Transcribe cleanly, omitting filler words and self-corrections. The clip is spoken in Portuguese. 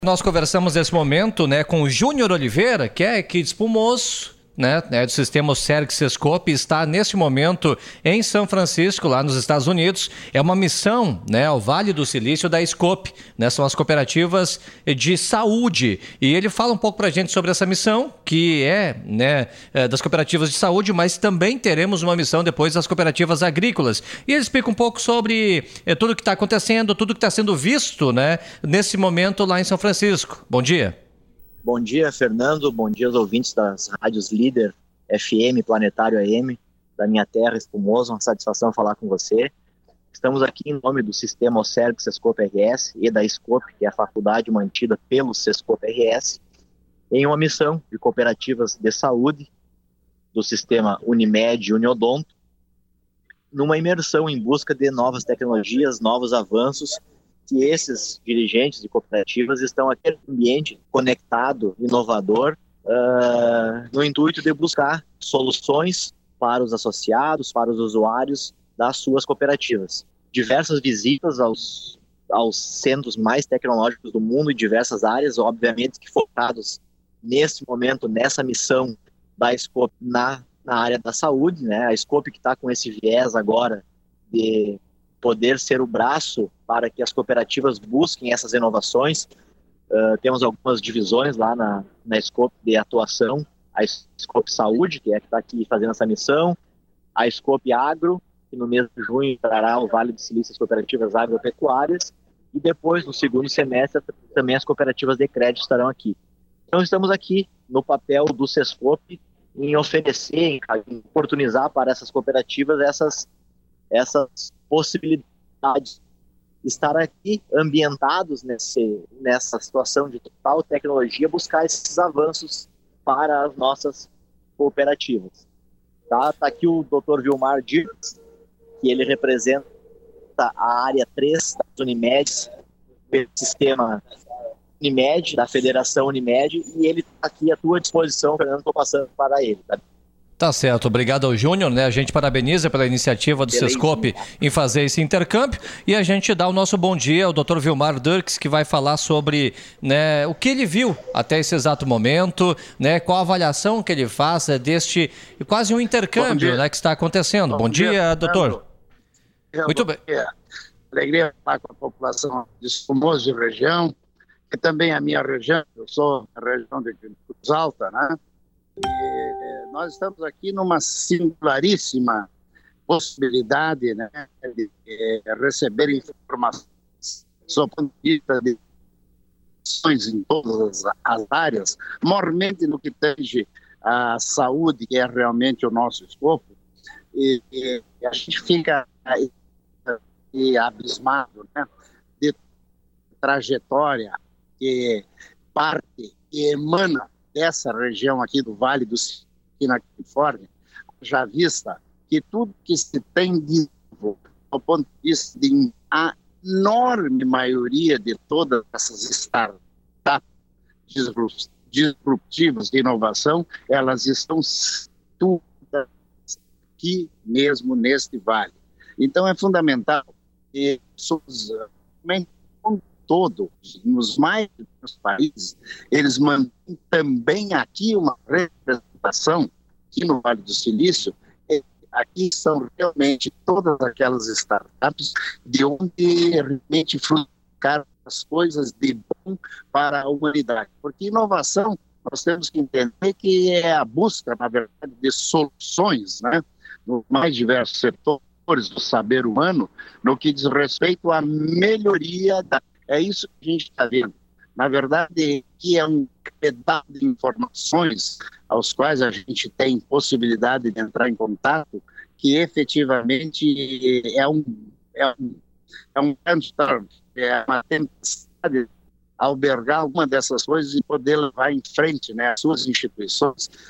Nós conversamos nesse momento, né, com o Júnior Oliveira, que é aqui de Espumoso, né, do sistema Oserg Sescope, está neste momento em São Francisco, lá nos Estados Unidos. É uma missão, né, ao Vale do Silício da Scope, né, são as cooperativas de saúde. E ele fala um pouco para a gente sobre essa missão, que das cooperativas de saúde, mas também teremos uma missão depois das cooperativas agrícolas. E ele explica um pouco sobre tudo que está acontecendo, tudo que está sendo visto, né, nesse momento lá em São Francisco. Bom dia. Bom dia, Fernando. Bom dia aos ouvintes das rádios Líder, FM, Planetário AM, da minha terra, Espumoso. Uma satisfação falar com você. Estamos aqui em nome do sistema Oserg Sescope RS e da Scope, que é a faculdade mantida pelo Sescope RS, em uma missão de cooperativas de saúde do sistema Unimed e Uniodonto, numa imersão em busca de novas tecnologias, novos avanços, que esses dirigentes de cooperativas estão aqui no ambiente conectado, inovador, no intuito de buscar soluções para os associados, para os usuários das suas cooperativas. Diversas visitas aos centros mais tecnológicos do mundo em diversas áreas, obviamente que focados nesse momento, nessa missão da Scope na área da saúde, né? A Scope que está com esse viés agora de poder ser o braço para que as cooperativas busquem essas inovações. Temos algumas divisões lá na Scope de atuação, a Scope Saúde, que é que está aqui fazendo essa missão, a Scope Agro, que no mês de junho trará o Vale do Silício as cooperativas agropecuárias, e depois, no segundo semestre, também as cooperativas de crédito estarão aqui. Então, estamos aqui no papel do Sescope em oferecer, em oportunizar para essas cooperativas essas possibilidades de estar aqui ambientados nessa situação de total tecnologia, buscar esses avanços para as nossas cooperativas. Tá aqui o Dr. Vilmar Dirks, que ele representa a área 3 da Unimed, do sistema Unimed, da Federação Unimed, e ele está aqui à tua disposição, Fernando, estou passando para ele. Tá certo, obrigado ao Júnior, né? A gente parabeniza pela iniciativa do Sescope em fazer esse intercâmbio e a gente dá o nosso bom dia ao Dr. Vilmar Dirks, que vai falar sobre, né, o que ele viu até esse exato momento, né, qual a avaliação que ele faz deste quase um intercâmbio, né, que está acontecendo. Bom dia, doutor. Muito bem. Alegria falar com a população de Espumoso e região, que também é a minha região, eu sou da região de Cruz Alta, né? E nós estamos aqui numa singularíssima possibilidade, né, de receber informações sobre o ponto de vista de ações em todas as áreas, mormente no que tange a saúde, que é realmente o nosso escopo, e a gente fica abismado, né, de trajetória que parte e emana dessa região aqui do Vale do Silício, na Califórnia, já vista que tudo que se tem de novo, do ponto de vista de a enorme maioria de todas essas startups disruptivas de inovação, elas estão todas aqui mesmo neste vale. Então é fundamental que todos, nos mais dos países, eles mantêm também aqui uma representação, aqui no Vale do Silício. Aqui são realmente todas aquelas startups de onde realmente frutificar as coisas de bom para a humanidade. Porque inovação, nós temos que entender que é a busca, na verdade, de soluções, né, nos mais diversos setores do saber humano, no que diz respeito à melhoria da... É isso que a gente está vendo. Na verdade, que é um pedaço de informações aos quais a gente tem possibilidade de entrar em contato, que efetivamente é um transtorno, é uma tempestade albergar alguma dessas coisas e poder levar em frente, né, as suas instituições